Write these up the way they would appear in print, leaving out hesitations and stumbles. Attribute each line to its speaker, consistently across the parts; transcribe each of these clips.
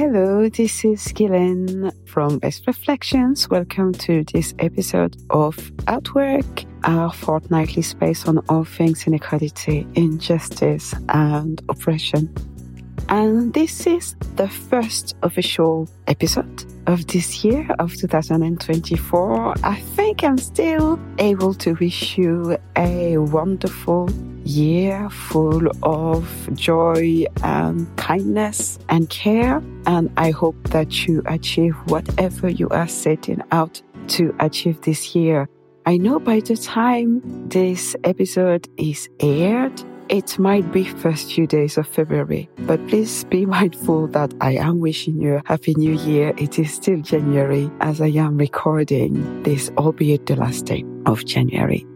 Speaker 1: Hello, this is Gillian from Best Reflections. Welcome to this episode of Outwork, our fortnightly space on all things inequality, injustice, and oppression. And this is the first official episode of this year of 2024. I think I'm still able to wish you a wonderful year full of joy and kindness and care. And I hope that you achieve whatever you are setting out to achieve this year. I know by the time this episode is aired, it might be first few days of February, but please be mindful that I am wishing you a Happy New Year. It is still January as I am recording this, albeit the last day of January.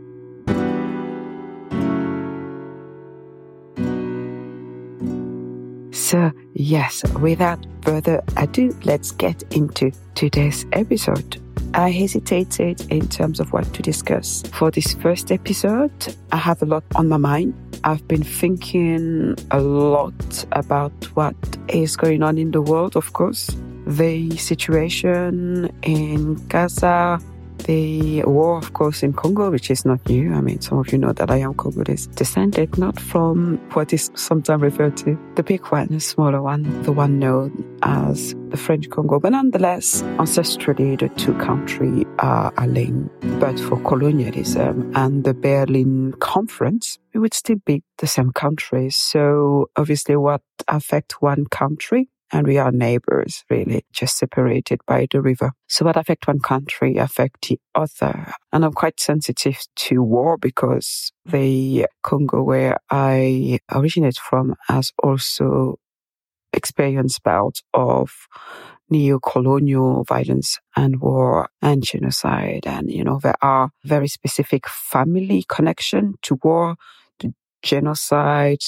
Speaker 1: So yes, without further ado, let's get into today's episode. I hesitated in terms of what to discuss. For this first episode, I have a lot on my mind. I've been thinking a lot about what is going on in the world, of course. The situation in Gaza, the war, of course, in Congo, which is not new. I mean, some of you know that I am Congolese descended, not from what is sometimes referred to the big one, the smaller one, the one known as the French Congo. But nonetheless, ancestrally, the two countries are linked. But for colonialism and the Berlin Conference, it would still be the same countries. So obviously what affects one country, and we are neighbors, really, just separated by the river. So what affects one country affects the other. And I'm quite sensitive to war because the Congo where I originate from has also experienced bouts of neo-colonial violence and war and genocide. And, there are very specific family connection to war, to genocide,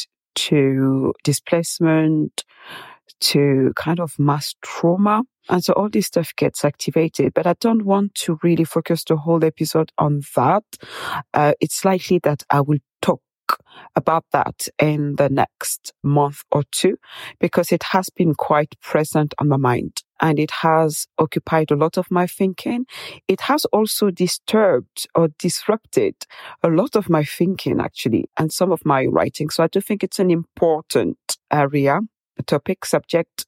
Speaker 1: to displacement, to kind of mass trauma. And so all this stuff gets activated, but I don't want to really focus the whole episode on that. It's likely that I will talk about that in the next month or two because it has been quite present on my mind and it has occupied a lot of my thinking. It has also disturbed or disrupted a lot of my thinking actually and some of my writing. So I do think it's an important area, a topic, subject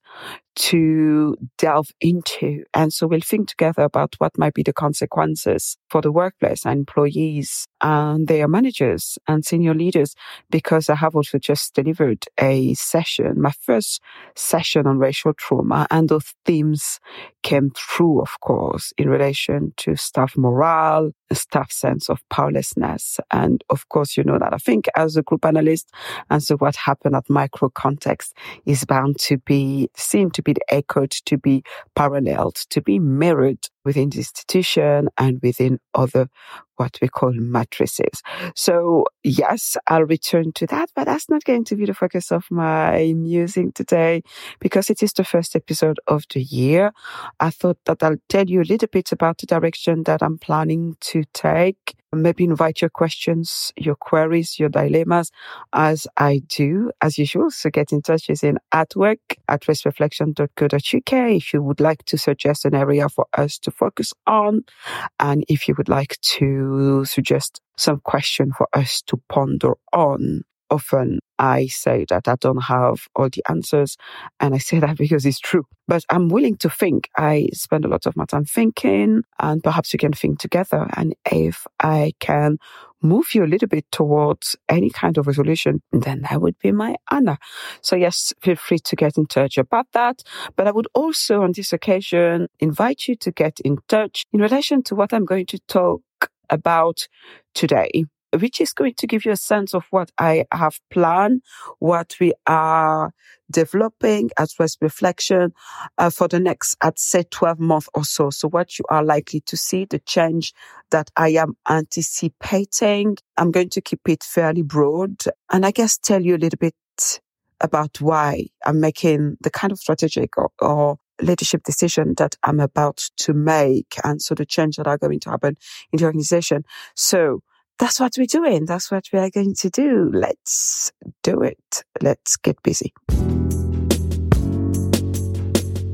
Speaker 1: to delve into. And so we'll think together about what might be the consequences for the workplace and employees and their managers and senior leaders, because I have also just delivered a session, my first session on racial trauma, and those themes came through, of course, in relation to staff morale, staff sense of powerlessness. And of course, you know that I think as a group analyst, and so what happened at micro context is bound to be seen to be echoed, to be paralleled, to be mirrored within the institution and within other what we call matrices. So yes, I'll return to that, but that's not going to be the focus of my musing today because it is the first episode of the year. I thought that I'll tell you a little bit about the direction that I'm planning to take. Maybe invite your questions, your queries, your dilemmas as I do, as usual. So get in touch with in Outwork at wastereflection.co.uk if you would like to suggest an area for us to focus on. And if you would like to suggest some question for us to ponder on. Often I say that I don't have all the answers, and I say that because it's true. But I'm willing to think. I spend a lot of my time thinking, and perhaps we can think together. And if I can move you a little bit towards any kind of resolution, then that would be my honor. So yes, feel free to get in touch about that. But I would also on this occasion invite you to get in touch in relation to what I'm going to talk about today, which is going to give you a sense of what I have planned, what we are developing as West Reflection for the next, I'd say, 12 months or so. So what you are likely to see, the change that I am anticipating. I'm going to keep it fairly broad and I guess tell you a little bit about why I'm making the kind of strategic or leadership decision that I'm about to make. And so the change that are going to happen in the organization. So that's what we're doing. That's what we are going to do. Let's do it. Let's get busy.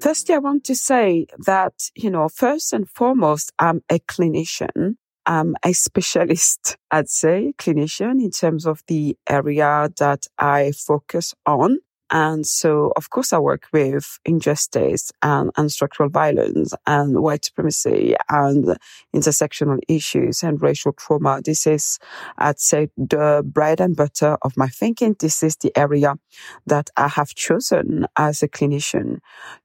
Speaker 1: Firstly, I want to say that, first and foremost, I'm a clinician. I'm a specialist, I'd say, clinician in terms of the area that I focus on. And so, of course, I work with injustice and structural violence and white supremacy and intersectional issues and racial trauma. This is, I'd say, the bread and butter of my thinking. This is the area that I have chosen as a clinician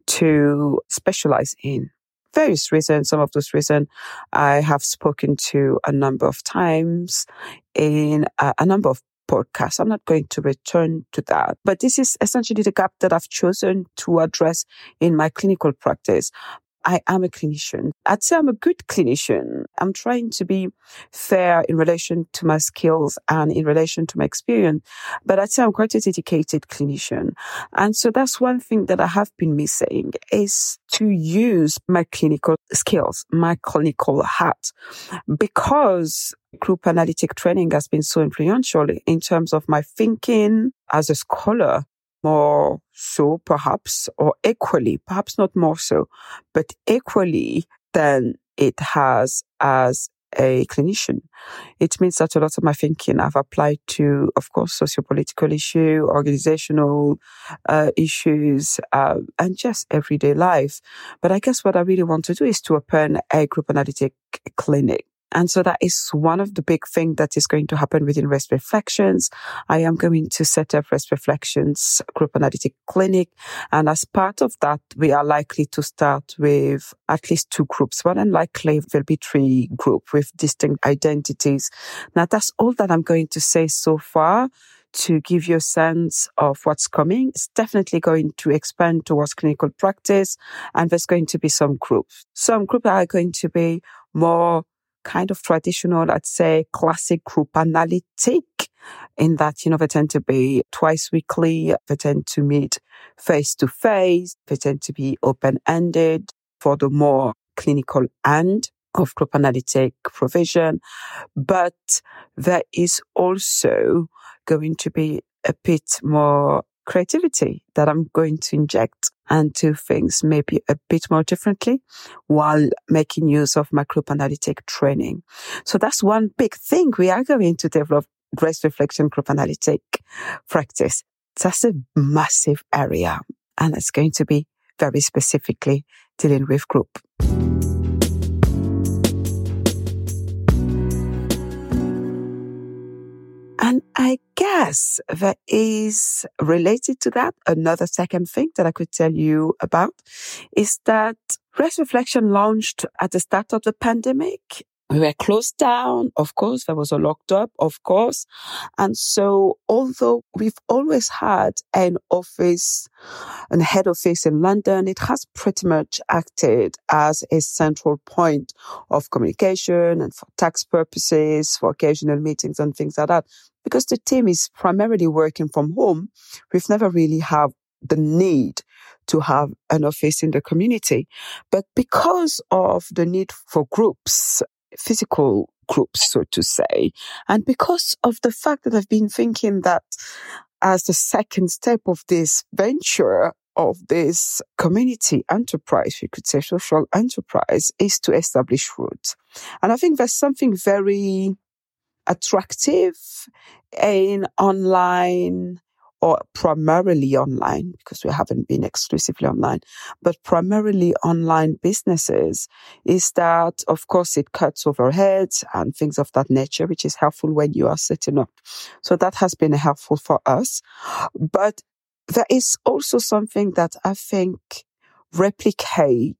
Speaker 1: to specialize in. Various reasons. Some of those reasons I have spoken to a number of times in a number of podcasts. I'm not going to return to that, but this is essentially the gap that I've chosen to address in my clinical practice. I am a clinician. I'd say I'm a good clinician. I'm trying to be fair in relation to my skills and in relation to my experience, but I'd say I'm quite a dedicated clinician. And so that's one thing that I have been missing, is to use my clinical skills, my clinical hat, because group analytic training has been so influential in terms of my thinking as a scholar. More so, perhaps, or equally, perhaps not more so, but equally than it has as a clinician. It means that a lot of my thinking I've applied to, of course, socio-political issue, organizational issues, and just everyday life. But I guess what I really want to do is to open a group analytic clinic. And so that is one of the big things that is going to happen within Rest Reflections. I am going to set up Rest Reflections Group Analytic Clinic. And as part of that, we are likely to start with at least 2 groups. More than likely, there'll be 3 groups with distinct identities. Now, that's all that I'm going to say so far to give you a sense of what's coming. It's definitely going to expand towards clinical practice. And there's going to be some groups. Some groups are going to be more kind of traditional, I'd say, classic group analytic, in that, they tend to be twice weekly, they tend to meet face to face, they tend to be open-ended for the more clinical end of group analytic provision. But there is also going to be a bit more creativity that I'm going to inject and do things maybe a bit more differently while making use of my group analytic training. So that's one big thing. We are going to develop Rest Reflection Group Analytic practice. That's a massive area, and it's going to be very specifically dealing with group. And I guess there is, related to that, another second thing that I could tell you about is that Rest Reflection launched at the start of the pandemic. We were closed down, of course. There was a locked up, of course. And so, although we've always had an head office in London, it has pretty much acted as a central point of communication and for tax purposes, for occasional meetings and things like that. Because the team is primarily working from home, we've never really had the need to have an office in the community. But because of the need for groups, physical groups, so to say, and because of the fact that I've been thinking that as the second step of this venture, of this community enterprise, we could say social enterprise, is to establish roots. And I think there's something very attractive in online, or primarily online, because we haven't been exclusively online, but primarily online businesses, is that, of course, it cuts overheads and things of that nature, which is helpful when you are setting up. So that has been helpful for us. But there is also something that I think replicate,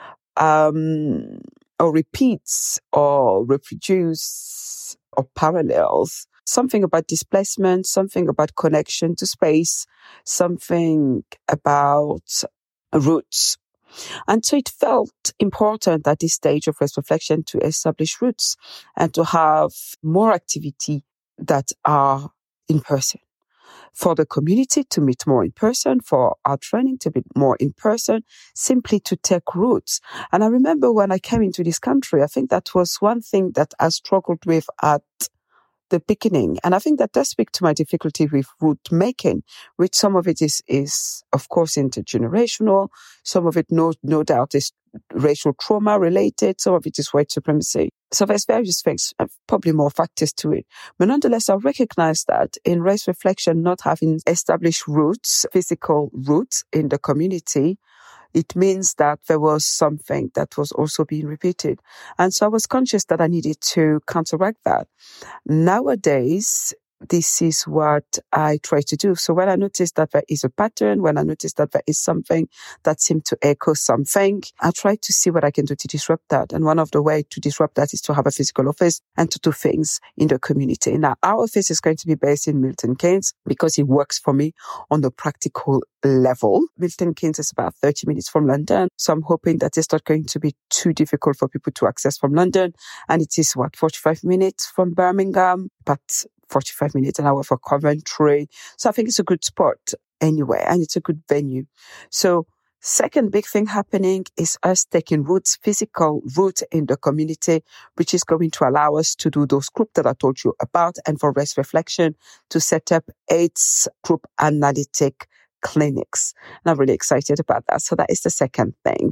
Speaker 1: or repeats or reproduce or parallels something about displacement, something about connection to space, something about roots. And so it felt important at this stage of Rest Reflection to establish roots and to have more activity that are in person. For the community to meet more in person, for our training to be more in person, simply to take roots. And I remember when I came into this country, I think that was one thing that I struggled with at the beginning. And I think that does speak to my difficulty with route making, which some of it is of course, intergenerational. Some of it, no doubt, is racial trauma related. Some of it is white supremacy. So there's various things, probably more factors to it. But nonetheless, I recognize that in race reflection, not having established roots, physical roots in the community, it means that there was something that was also being repeated. And so I was conscious that I needed to counteract that. Nowadays, this is what I try to do. So when I notice that there is a pattern, when I notice that there is something that seems to echo something, I try to see what I can do to disrupt that. And one of the ways to disrupt that is to have a physical office and to do things in the community. Now, our office is going to be based in Milton Keynes because it works for me on the practical level. Milton Keynes is about 30 minutes from London. So I'm hoping that it's not going to be too difficult for people to access from London. And it is 45 minutes from Birmingham, but 45 minutes, an hour for Coventry. So I think it's a good spot anyway, and it's a good venue. So second big thing happening is us taking roots, physical roots in the community, which is going to allow us to do those groups that I told you about, and for race reflection to set up 8 group analytic clinics. And I'm really excited about that. So that is the second thing.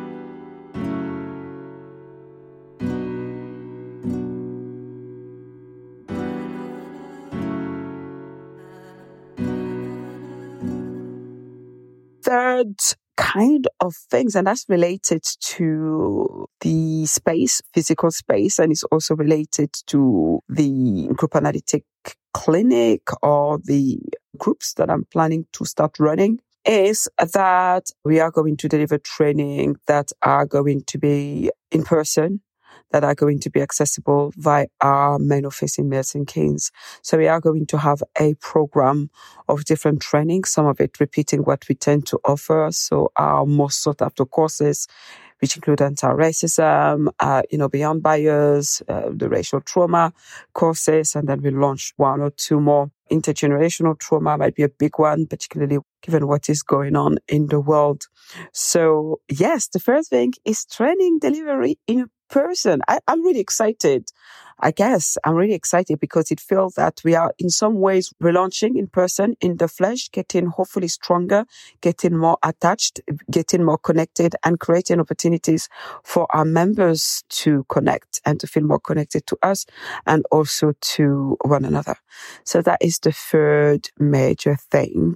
Speaker 1: Third kind of things, and that's related to the space, physical space, and it's also related to the group analytic clinic or the groups that I'm planning to start running, is that we are going to deliver training that are going to be in person, that are going to be accessible via our main office in Milton Keynes. So we are going to have a program of different training, some of it repeating what we tend to offer. So our most sought after courses, which include anti-racism, beyond bias, the racial trauma courses, and then we launch 1 or 2 more. Intergenerational trauma might be a big one, particularly given what is going on in the world. So yes, the first thing is training delivery in person. I'm really excited. I guess I'm really excited because it feels that we are in some ways relaunching in person, in the flesh, getting hopefully stronger, getting more attached, getting more connected, and creating opportunities for our members to connect and to feel more connected to us and also to one another. So that is the third major thing.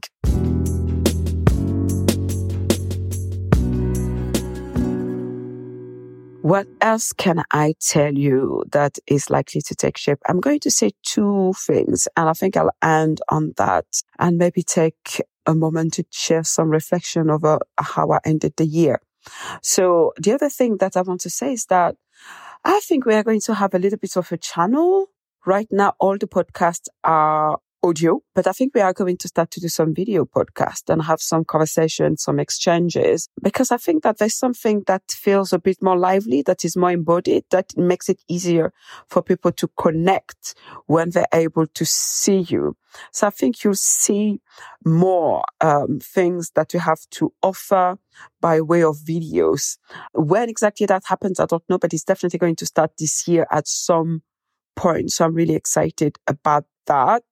Speaker 1: What else can I tell you that is likely to take shape? I'm going to say 2 things, and I think I'll end on that and maybe take a moment to share some reflection over how I ended the year. So the other thing that I want to say is that I think we are going to have a little bit of a channel. Right now, all the podcasts are audio, but I think we are going to start to do some video podcasts and have some conversations, some exchanges, because I think that there's something that feels a bit more lively, that is more embodied, that makes it easier for people to connect when they're able to see you. So I think you'll see more things that we have to offer by way of videos. When exactly that happens, I don't know, but it's definitely going to start this year at some point. So I'm really excited about that.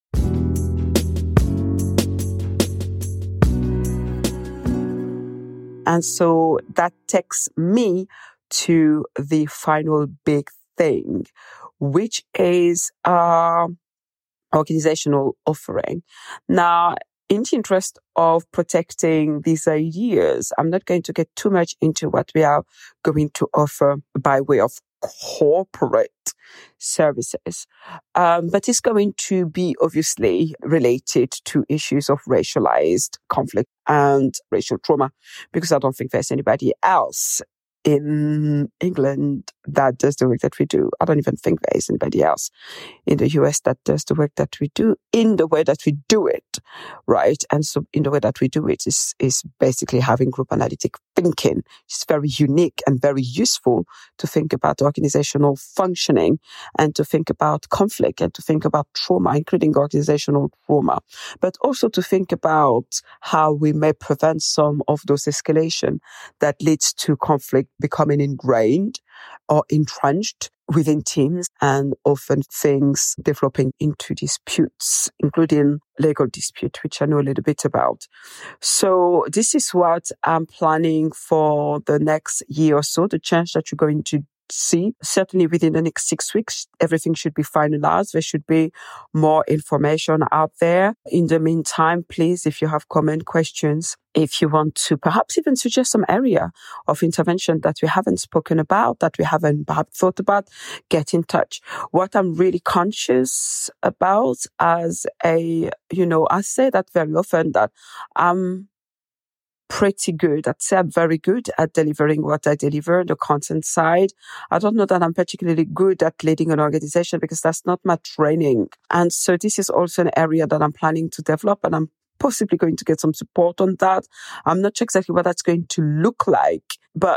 Speaker 1: And so that takes me to the final big thing, which is organizational offering. Now, in the interest of protecting these ideas, I'm not going to get too much into what we are going to offer by way of corporate services. But it's going to be obviously related to issues of racialized conflict and racial trauma, because I don't think there's anybody else in England that does the work that we do. I don't even think there is anybody else in the US that does the work that we do in the way that we do it, right? And so in the way that we do it is basically having group analytic thinking. It's very unique and very useful to think about organizational functioning and to think about conflict and to think about trauma, including organizational trauma, but also to think about how we may prevent some of those escalation that leads to conflict becoming ingrained or entrenched within teams and often things developing into disputes, including legal dispute, which I know a little bit about. So this is what I'm planning for the next year or so, the change that you're going to see. Certainly within the next 6 weeks, everything should be finalized. There should be more information out there. In the meantime, please, if you have comment, questions, if you want to perhaps even suggest some area of intervention that we haven't spoken about, that we haven't perhaps thought about, get in touch. What I'm really conscious about as I say that very often, that I'm pretty good. I'd say I'm very good at delivering what I deliver, the content side. I don't know that I'm particularly good at leading an organization because that's not my training. And so this is also an area that I'm planning to develop, and I'm possibly going to get some support on that. I'm not sure exactly what that's going to look like, but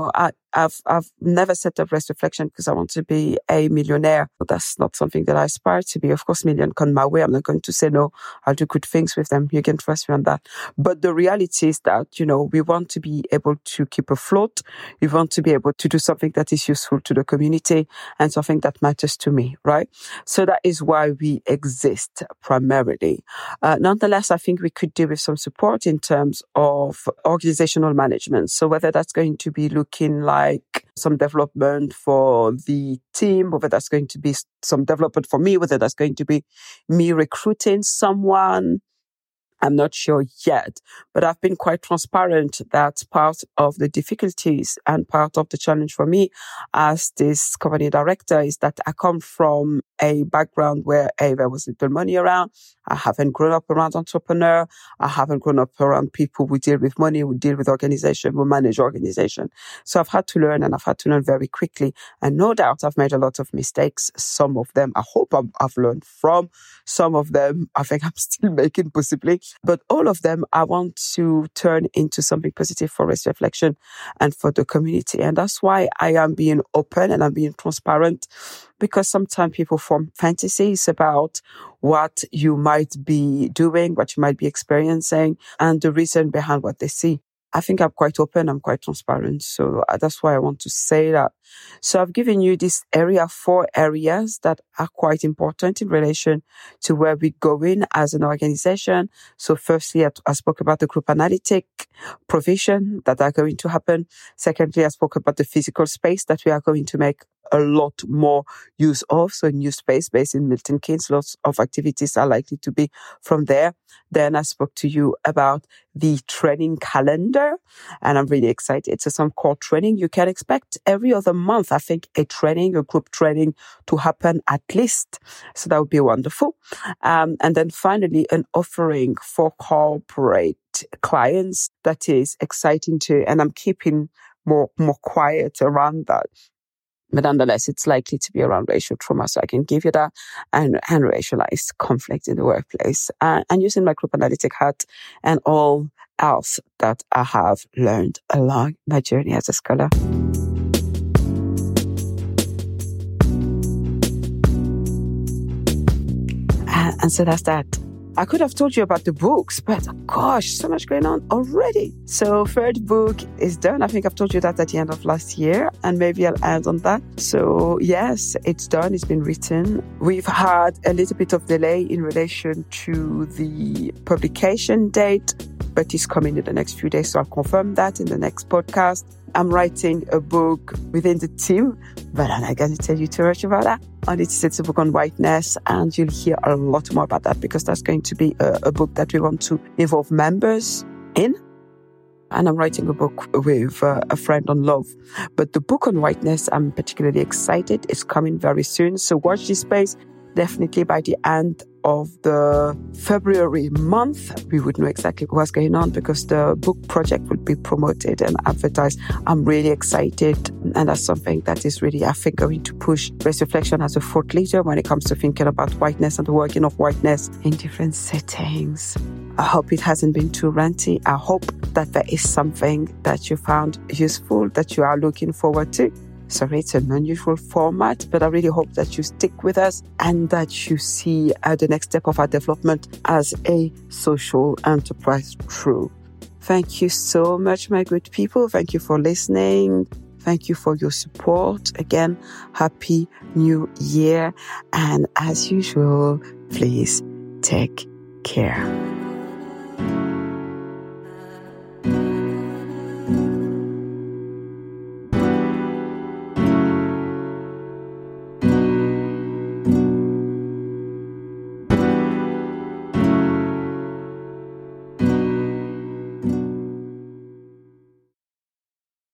Speaker 1: I've never set up Rest Reflection because I want to be a millionaire. But that's not something that I aspire to be. Of course, million come my way. I'm not going to say no. I'll do good things with them. You can trust me on that. But the reality is that, we want to be able to keep afloat. We want to be able to do something that is useful to the community and something that matters to me, right? So that is why we exist primarily. Nonetheless, I think we could do with some support in terms of organizational management. So whether that's going to be looking like some development for the team, whether that's going to be some development for me, whether that's going to be me recruiting someone, I'm not sure yet, but I've been quite transparent that part of the difficulties and part of the challenge for me as this company director is that I come from a background where there was little money around. I haven't grown up around entrepreneur. I haven't grown up around people who deal with money, who deal with organization, who manage organization. So I've had to learn, and I've had to learn very quickly. And no doubt I've made a lot of mistakes. Some of them I hope I've learned from. Some of them I think I'm still making possibly. But all of them I want to turn into something positive for Rest Reflection and for the community. And that's why I am being open and I'm being transparent, because sometimes people form fantasies about what you might be doing, what you might be experiencing, and the reason behind what they see. I think I'm quite open, I'm quite transparent. So that's why I want to say that. So I've given you this area, 4 areas that are quite important in relation to where we go in as an organization. So firstly, I spoke about the group analytic provision that are going to happen. Secondly, I spoke about the physical space that we are going to make a lot more use of. So a new space based in Milton Keynes, lots of activities are likely to be from there. Then I spoke to you about the training calendar, and I'm really excited. So some core training you can expect every other month. I think a group training to happen at least. So that would be wonderful. And then finally, an offering for corporate clients that is exciting too. And I'm keeping more quiet around that. But nonetheless, it's likely to be around racial trauma. So I can give you that, and racialized conflict in the workplace, and using my group analytic hat and all else that I have learned along my journey as a scholar. And so that's that. I could have told you about the books, but gosh, so much going on already. So third book is done. I think I've told you that at the end of last year, and maybe I'll add on that. So yes, it's done. It's been written. We've had a little bit of delay in relation to the publication date, but it's coming in the next few days. So I'll confirm that in the next podcast. I'm writing a book within the team, but I'm not going to tell you too much about that. And it's a book on whiteness, and you'll hear a lot more about that because that's going to be a book that we want to involve members in. And I'm writing a book with a friend on love. But the book on whiteness, I'm particularly excited. It's coming very soon. So watch this space. Definitely by the end of the February month, we would know exactly what's going on because the book project will be promoted and advertised. I'm really excited. And that's something that is really, I think, going to push Rest Reflection as a thought leader when it comes to thinking about whiteness and the working of whiteness in different settings. I hope it hasn't been too ranty. I hope that there is something that you found useful, that you are looking forward to. Sorry, it's an unusual format, but I really hope that you stick with us and that you see the next step of our development as a social enterprise through. Thank you so much, my good people. Thank you for listening. Thank you for your support. Again, Happy New Year. And as usual, please take care.